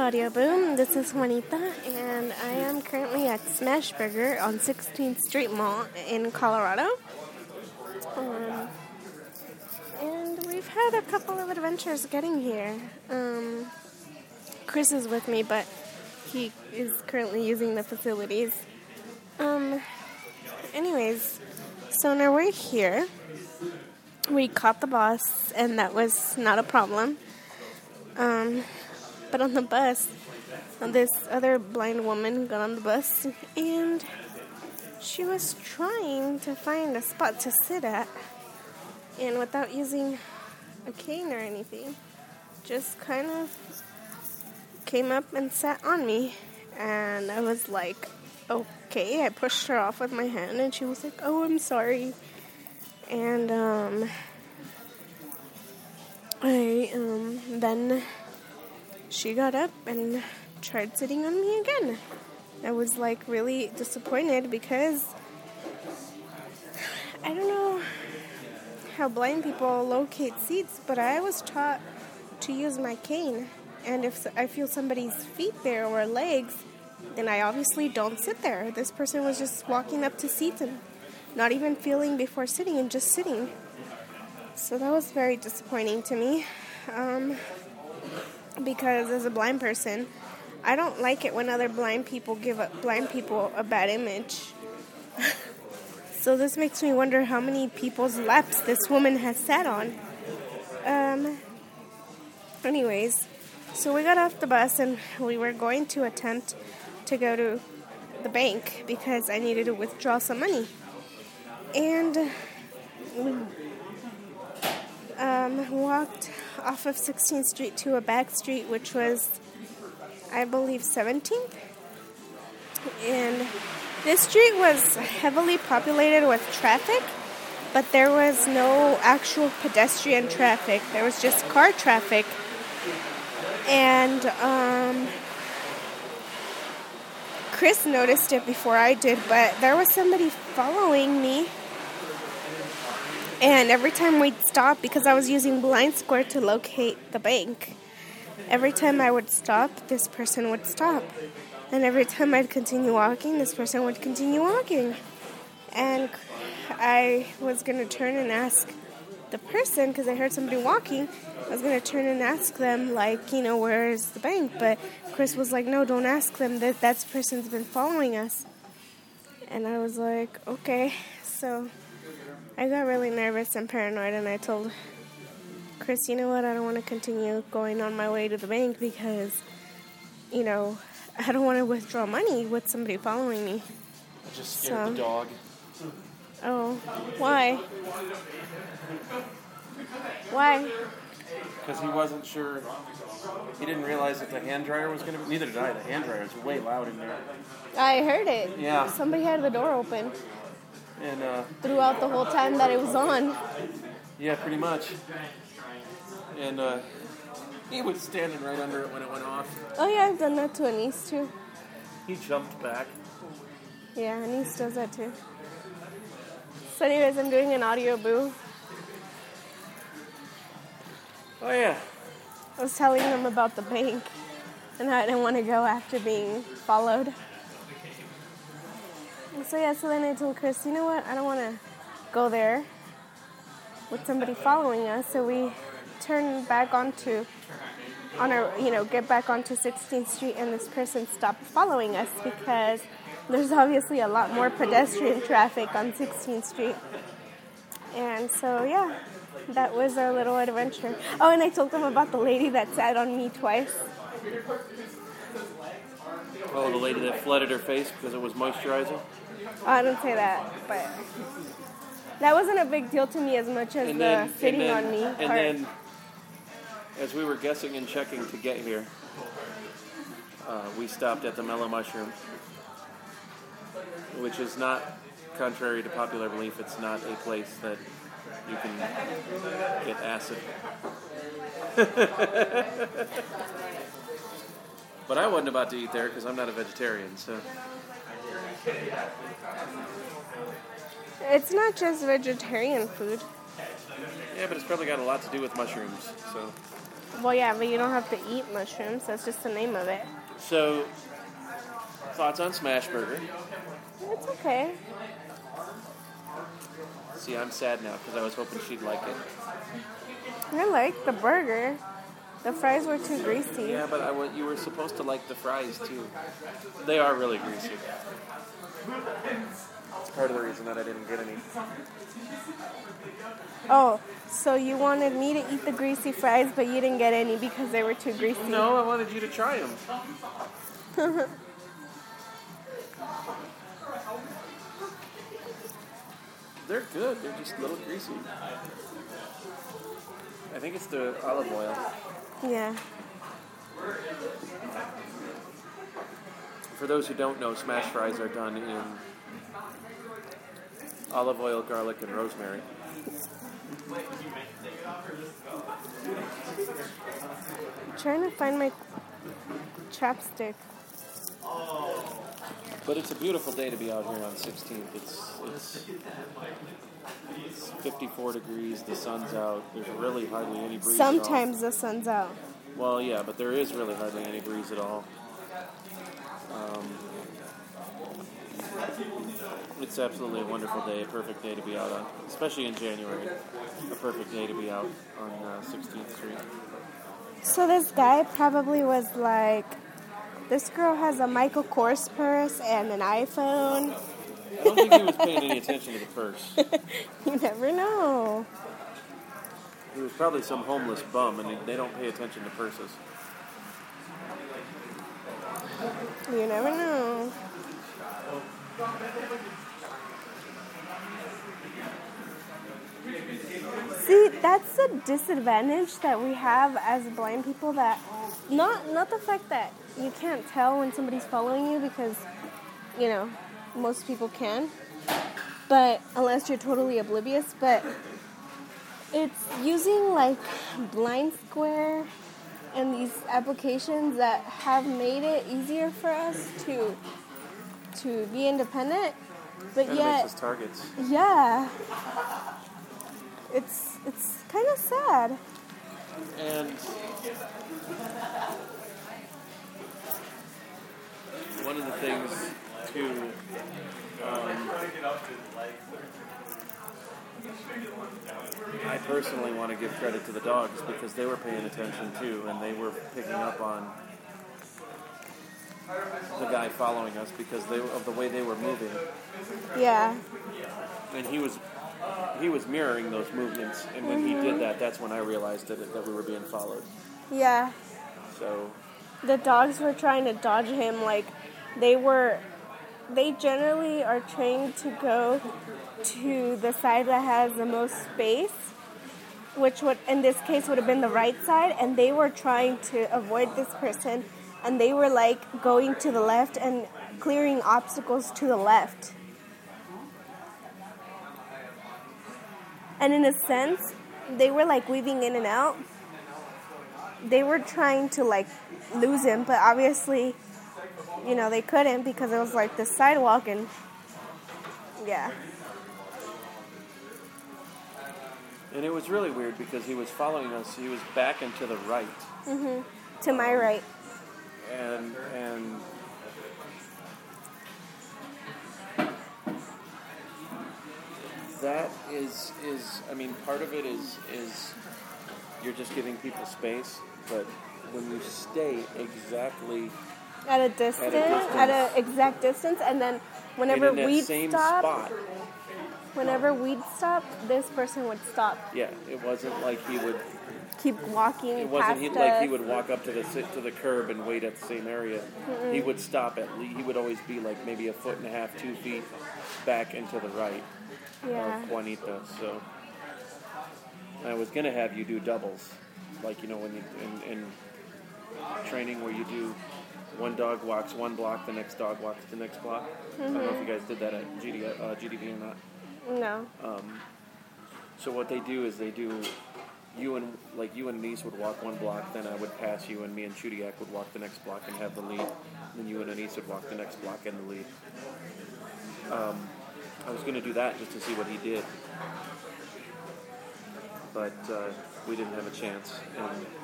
Audio Boom. This is Juanita, and I am currently at Smash Burger on 16th Street Mall in Colorado. And we've had a couple of adventures getting here. Chris is with me, but he is currently using the facilities. Anyways, so now we're here. We caught the bus, and that was not a problem. But on the bus, this other blind woman got on the bus, and she was trying to find a spot to sit at, and without using a cane or anything, just kind of came up and sat on me, and I was like, okay. I pushed her off with my hand, and she was like, oh, I'm sorry, and then she got up and tried sitting on me again. I was like really disappointed because I don't know how blind people locate seats, but I was taught to use my cane, and if I feel somebody's feet there or legs, then I obviously don't sit there. This person was just walking up to seats and not even feeling before sitting and just sitting. So that was very disappointing to me. Because as a blind person, I don't like it when other blind people give blind people a bad image. So this makes me wonder how many people's laps this woman has sat on. Anyways, so we got off the bus and we were going to attempt to go to the bank because I needed to withdraw some money. And we walked off of 16th Street to a back street, which was, I believe, 17th. And this street was heavily populated with traffic, but there was no actual pedestrian traffic. There was just car traffic. And Chris noticed it before I did, but there was somebody following me. And every time we'd stop, because I was using Blind Square to locate the bank, every time I would stop, this person would stop. And every time I'd continue walking, this person would continue walking. And I was going to turn and ask the person, because I heard somebody walking, I was going to turn and ask them, like, where is the bank? But Chris was like, no, don't ask them, that person's been following us. And I was like, okay. So I got really nervous and paranoid, and I told Chris, you know what, I don't want to continue going on my way to the bank because, I don't want to withdraw money with somebody following me. I just scared the dog. Oh, why? Why? Because he wasn't sure. He didn't realize that the hand dryer was going to be... Neither did I. The hand dryer is way loud in there. I heard it. Yeah. Somebody had the door open. And throughout the whole time that it was on. Yeah, pretty much. And he was standing right under it when it went off. Oh yeah, I've done that to Anise too. He jumped back. Yeah, Anise does that too. So anyways, I'm doing an audio boo. Oh yeah. I was telling them about the bank and how I didn't want to go after being followed. So then I told Chris, you know what, I don't want to go there with somebody following us, so we turned back get back onto 16th Street, and this person stopped following us because there's obviously a lot more pedestrian traffic on 16th Street. And so, yeah, that was our little adventure. Oh, and I told them about the lady that sat on me twice. Oh, the lady that flooded her face because it was moisturizer? Oh, I didn't say that, but that wasn't a big deal to me as much as the sitting on me part. And then, as we were guessing and checking to get here, we stopped at the Mellow Mushroom, which is not, contrary to popular belief, it's not a place that you can get acid. But I wasn't about to eat there because I'm not a vegetarian, so... It's not just vegetarian food. Yeah, but it's probably got a lot to do with mushrooms, so... Well, yeah, but you don't have to eat mushrooms. That's just the name of it. So, thoughts on Smash Burger? It's okay. See, I'm sad now because I was hoping she'd like it. I like the burger. The fries were too greasy. Yeah, but you were supposed to like the fries too. They are really greasy. It's part of the reason that I didn't get any. Oh, so you wanted me to eat the greasy fries, but you didn't get any because they were too greasy. No, I wanted you to try them. They're good. They're just a little greasy. I think it's the olive oil. Yeah. For those who don't know, smash fries are done in olive oil, garlic, and rosemary. I'm trying to find my chapstick. But it's a beautiful day to be out here on 16th. It's 54 degrees. The sun's out. There's really hardly any breeze. Sometimes the sun's out. Well, yeah, but there is really hardly any breeze at all. It's absolutely a wonderful day, a perfect day to be out on, especially in January. A perfect day to be out on 16th Street. So this guy probably was like, this girl has a Michael Kors purse and an iPhone. I don't think he was paying any attention to the purse. You never know. He was probably some homeless bum, and they don't pay attention to purses. You never know. See, that's the disadvantage that we have as blind people, that not the fact that you can't tell when somebody's following you, because, you know, most people can, but unless you're totally oblivious, but it's using like Blind Square and these applications that have made it easier for us to be independent, but Kind of yet makes us targets. yeah, it's kind of sad. And one of the things too, I personally want to give credit to the dogs because they were paying attention too, and they were picking up on the guy following us because of the way they were moving. Yeah. And he was mirroring those movements, and when he did that, that's when I realized that we were being followed. Yeah. So The dogs were trying to dodge him, like they generally are trained to go to the side that has the most space, which would, in this case, would have been the right side, and they were trying to avoid this person, and they were like going to the left and clearing obstacles to the left. And in a sense, they were like weaving in and out. They were trying to like lose him, but obviously, you know, they couldn't because it was like the sidewalk, and yeah. And it was really weird because he was following us. He was back and to the right. Mm-hmm. To my right. And that is I mean, part of it is you're just giving people space, but when you stay exactly At an exact distance, and then whenever we'd stop, this person would stop. Yeah, it wasn't like he would keep walking. It wasn't like he would walk up to the curb and wait at the same area. Mm-mm. He would stop he would always be like maybe 1.5 feet, 2 feet back and to the right of Juanita. So I was gonna have you do doubles, like, you know, when you in training where you do one dog walks one block, the next dog walks the next block. Mm-hmm. I don't know if you guys did that at GDV or not. No. So what they do is you and Anise would walk one block, then I would pass you, and me and Chudiak would walk the next block and have the lead. Then you and Anise would walk the next block and the lead. I was going to do that just to see what he did, but we didn't have a chance. And